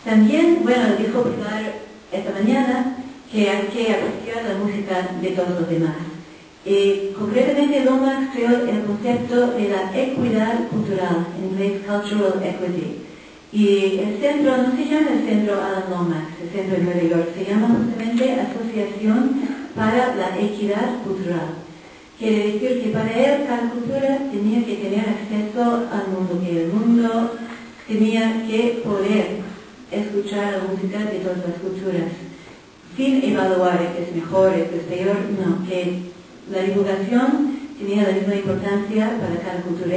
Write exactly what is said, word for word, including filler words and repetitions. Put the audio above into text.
También, bueno, dijo Pilar esta mañana que hay que apreciar la música de todos los demás. Eh, concretamente, Lomax creó el concepto de la equidad cultural, en inglés Cultural Equity. Y el centro no se llama el centro Alan Lomax, el centro de Nueva York, se llama justamente Asociación para la Equidad Cultural. Quiere decir que para él cada cultura tenía que tener acceso al mundo, que el mundo tenía que poder escuchar la música de todas las culturas, sin evaluar que es mejor, que es peor, no, que la divulgación tenía la misma importancia para cada cultura.